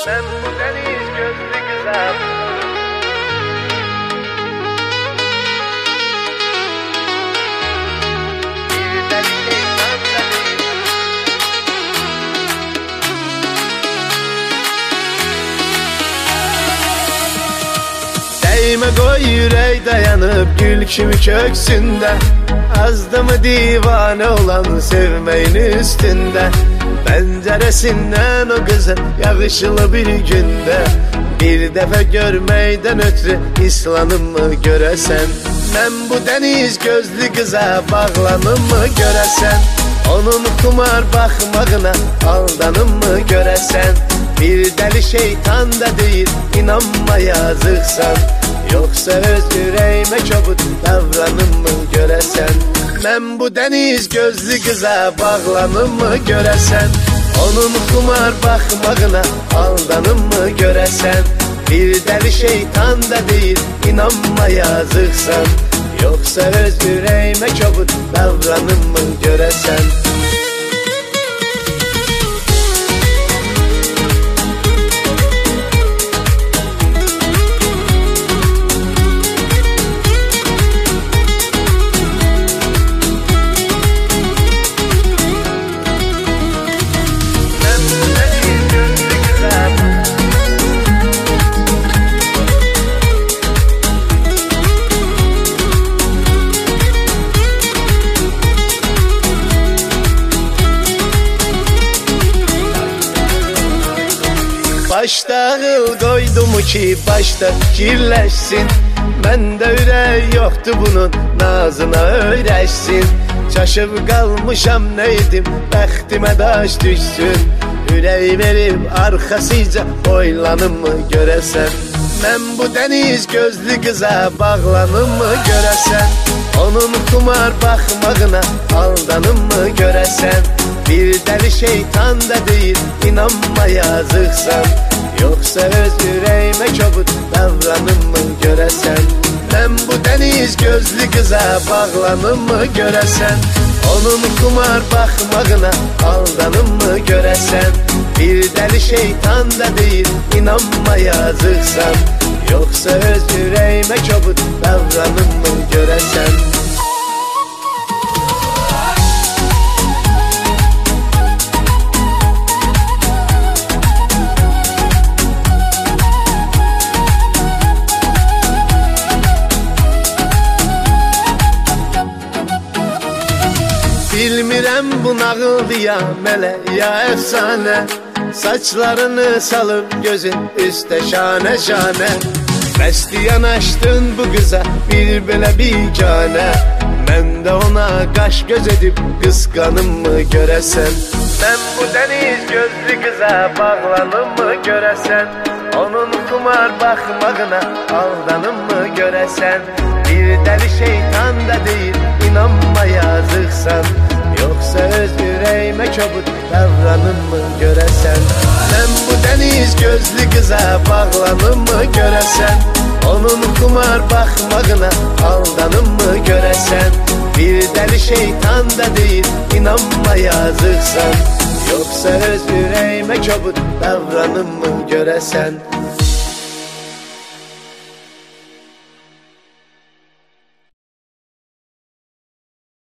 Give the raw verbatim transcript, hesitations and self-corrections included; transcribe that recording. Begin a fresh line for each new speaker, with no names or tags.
Ben bu deniz gözlü güzel Değme koy yüreği dayanıp gül kimi köksünde. Azdı mı divane olan sevmeyin üstünde. Penceresinden o kızın yağışlı bir günde. Bir defa görmeyden ötürü İslanım mı göresen. Ben bu deniz gözlü kıza bağlanım mı göresen. Onun kumar bakmağına aldanım mı göresen. Bir deli şeytan da değil inanma yazıksan. Yoksa öz yüreğime çabuk davranım mı göresen. Ben bu deniz gözlü kıza bağlanım mı göresen. Onun kumar bakmağına aldanım mı göresen. Bir deli şeytan da değil inanma yazıksan. Yoksa öz yüreğime çabuk davranım mı göresen. Başta ağıl koydum ki başta kirleşsin. Bende yüreği yoktu bunun nazına öğreşsin. Şaşıp kalmışam neydim bəxtimə daş düşsün. Yüreği verip arkasıca oylanım mı göresen. Ben bu deniz gözlü kıza bağlanım mı göresen. Onun kumar bakmağına aldanım mı göresen. Bir deli şeytan da değil inanma yazıksan. Yoksa öz yüreğime çabuk davranım mı göresen. Ben bu deniz gözlü kıza bağlanım mı göresen. Onun kumar bakmağına aldanım mı göresen. Bir deli şeytan da değil inanma yazıksan. Yoksa öz yüreğime çabuk davranım mı göresen. Bilmirəm bu nağıldı ya mele ya efsane. Saçlarını salıp gözün üstte şane şane. Bəsli yanaşdın bu kıza bir belə bigane. Ben de ona qaş göz edip kıskanım mı göresen. Ben bu deniz gözlü kıza bağlanım mı göresen. Onun kumar bakmağına aldanım mı göresen. Bir deli şeytan da değil inanma yazıksan. Yoksa öz yüreğime çabuk davranım mı göresen. Ben bu deniz gözlü kıza bağlanım mı göresen. Onun kumar bakmağına aldanım mı göresen. Bir deli şeytan da değil inanma yazıksan. Yoksa öz yüreğime çabuk davranım mı göresen.